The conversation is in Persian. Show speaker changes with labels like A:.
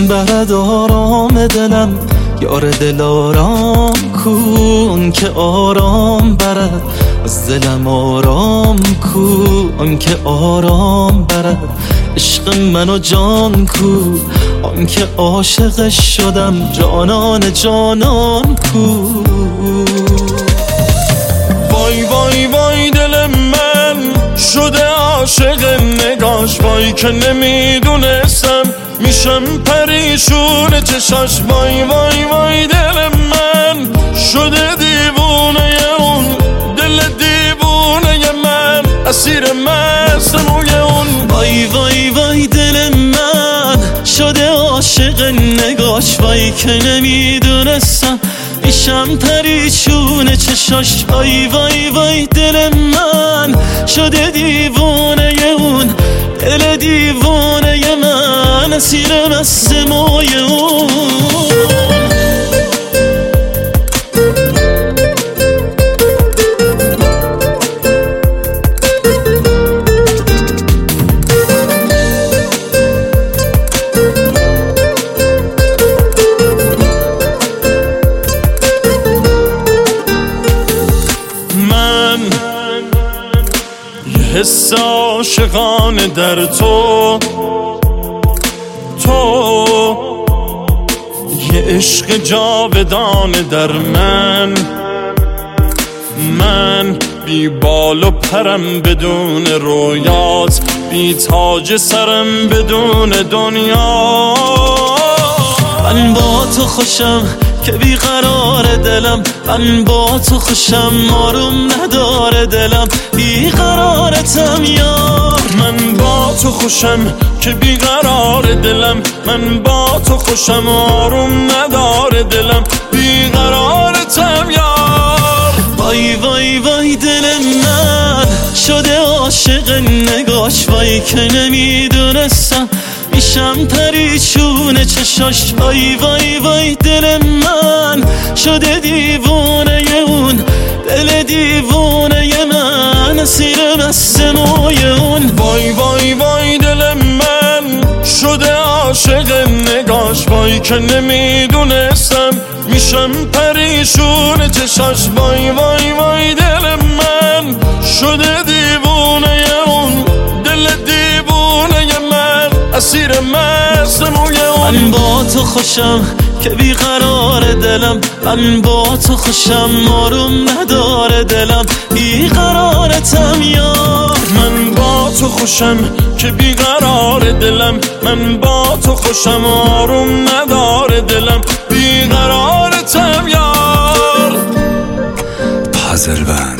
A: برد آرام دلم، یار دل آرام کن که آرام برد از دلم، آرام کن که آرام برد عشق من و جان کو، آن که عاشقش شدم جانان جانان کو.
B: وای وای وای دل من شده عاشق نگاش، وای که نمیدونستم میشم پریشون چشاش. وای وای وای دل من شده دیوونه اون، دل دیوونه من اسیر مست موی اون.
A: وای وای وای دل من شده عاشق نگاش، وای که نمیدونستم میشم پریشون چشاش. وای وای وای دل من شده دیوونه اون، دل دیوونه من اسیر مست موی اون.
B: حس عاشقانه در تو یه عشق جاودانه در من بی بال و پرم بدون رویات، بی تاج سرم بدون دنیا.
A: من با تو خوشم که بیقرار دلم، من با تو خوشم آروم نداره دلم، بیقرارتم یار.
B: من با تو خوشم که بیقرار دلم، من با تو خوشم آروم نداره دلم، بیقرارتم یار.
A: وای وای وای دل من شده عاشق نگاش، وای که نمیدونستم میشم پریشون چشاش. وای وای وای دل من شده دیوونه اون، دل دیوونه من اسیر مست موی اون.
B: وای وای وای دل من شده عاشق نگاش، وای که نمیدونستم میشم پریشون چشاش. وای وای وای دل من شده دیوونه اون، دل دیوونه من اسیر مست موی اون.
A: من با تو خوشم که بیقرار دلم، من با تو خوشم آروم نداره دلم، بیقرارتم یار.
B: من با تو خوشم که بیقرار دلم، من با تو خوشم آروم نداره دلم، بیقرارتم یار.
C: پازل بند